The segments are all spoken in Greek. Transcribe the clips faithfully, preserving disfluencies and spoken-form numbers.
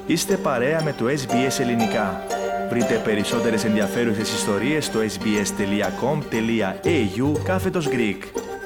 Είστε παρέα με το ες μπι ες Ελληνικά. Βρείτε περισσότερες ενδιαφέρουσες ιστορίες στο sbs.com.au κάθετος Greek.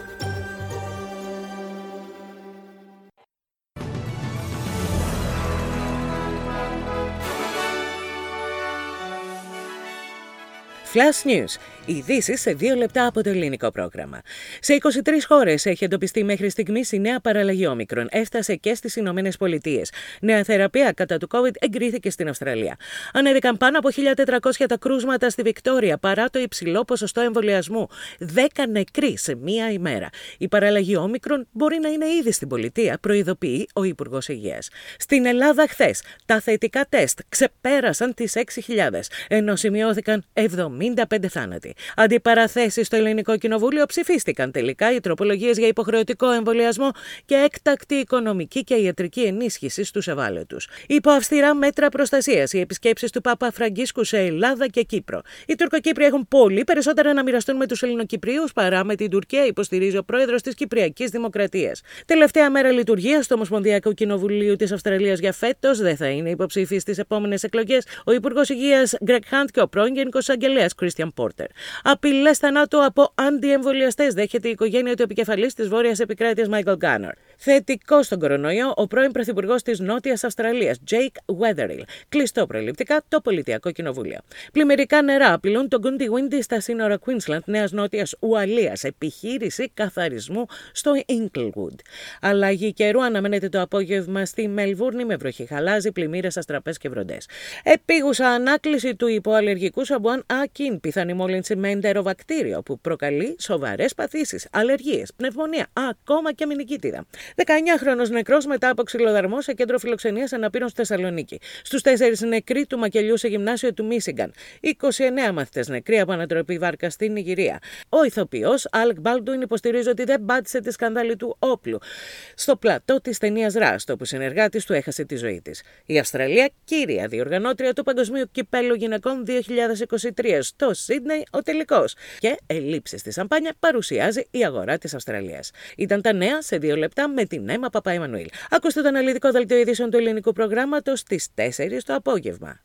Flash News. Ειδήσεις σε δύο λεπτά από το ελληνικό πρόγραμμα. Σε είκοσι τρεις χώρες έχει εντοπιστεί μέχρι στιγμής η νέα παραλλαγή όμικρον. Έφτασε και στις Ηνωμένες Πολιτείες. Νέα θεραπεία κατά του COVID εγκρίθηκε στην Αυστραλία. Ανέβηκαν πάνω από χίλια τετρακόσια τα κρούσματα στη Βικτόρια παρά το υψηλό ποσοστό εμβολιασμού. δέκα νεκροί σε μία ημέρα. Η παραλλαγή όμικρον μπορεί να είναι ήδη στην πολιτεία, προειδοποιεί ο Υπουργός Υγείας. Στην Ελλάδα χθες τα θετικά τεστ ξεπέρασαν τις έξι χιλιάδες, ενώ σημειώθηκαν εβδομήντα πέντε θάνατοι. Αντιπαραθέσεις στο Ελληνικό Κοινοβούλιο ψηφίστηκαν τελικά οι τροπολογίες για υποχρεωτικό εμβολιασμό και έκτακτη οικονομική και ιατρική ενίσχυση στους ευάλωτους. Υπό αυστηρά μέτρα προστασίας, οι επισκέψεις του Πάπα Φραγκίσκου σε Ελλάδα και Κύπρο. Οι Τουρκοκύπριοι έχουν πολύ περισσότερα να μοιραστούν με τους Ελληνοκυπρίους παρά με την Τουρκία, υποστηρίζει ο πρόεδρος της Κυπριακής Δημοκρατίας. Τελευταία μέρα λειτουργίας του Ομοσπονδιακού Κοινοβουλίου της Αυστραλίας για φέτος, δεν θα είναι υποψήφοι στις επόμενες εκλογές ο Υπουργός Υγείας Greg Hunt και ο πρώην Γενικός Εισαγγελέας Christian Porter. Απειλές θανάτου από αντιεμβολιαστές δέχεται η οικογένεια του επικεφαλής της Βόρειας Επικράτειας Michael Gunner. Θετικό στον κορονοϊό, ο πρώην πρωθυπουργός της Νότιας Αυστραλίας, Jake Weatherill. Κλειστό προληπτικά το Πολιτιακό Κοινοβούλιο. Πλημμυρικά νερά απειλούν τον Goondy Windy στα σύνορα Queensland, Νέας Νότιας Ουαλίας. Επιχείρηση καθαρισμού στο Inglewood. Αλλαγή καιρού αναμένεται το απόγευμα στη Μελβούρνη με βροχή χαλάζι, πλημμύρες, αστραπές και βροντές. Επίγουσα ανάκληση του υποαλλεργικού σαμπουάν Akin, πιθανή μόλυνση με εντεροβακτήριο που προκαλεί σοβαρές παθήσεις, αλλεργίες, πνευμονία, ακόμα και μηνικίτιδα. δεκαεννιάχρονος νεκρός μετά από ξυλοδαρμό σε κέντρο φιλοξενίας αναπήρων στη Θεσσαλονίκη. Στους τέσσερις νεκροί του μακελιού σε γυμνάσιο του Μίσιγκαν. είκοσι εννέα μαθητές νεκροί από ανατροπή βάρκα στην Νιγηρία. Ο ηθοποιός Alec Baldwin υποστηρίζει ότι δεν πάτησε τη σκανδάλη του όπλου στο πλατό της ταινίας Rust, όπου συνεργάτης του έχασε τη ζωή της. Η Αυστραλία, κύρια διοργανώτρια του Παγκοσμίου Κυπέλλου Γυναικών δύο χιλιάδες είκοσι τρία στο Σίδνεϊ, ο τελικός. Και ελλείψεις στη σαμπάνια παρουσιάζει η αγορά της Αυστραλίας. Ήταν τα νέα σε δύο λεπτά με την Έμα Παπαϊμανουήλ. Ακούστε το αναλυτικό δελτίο ειδήσεων του ελληνικού προγράμματος στις τέσσερις το απόγευμα.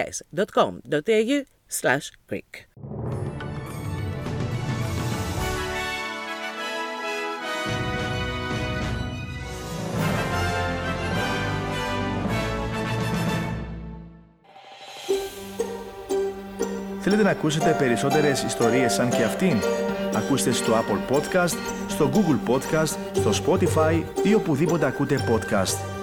sbs.com.au slash Greek. Θέλετε να ακούσετε περισσότερες ιστορίες σαν και αυτήν? Ακούστε στο Apple Podcast, στο Google Podcast, στο Spotify ή οπουδήποτε ακούτε podcast.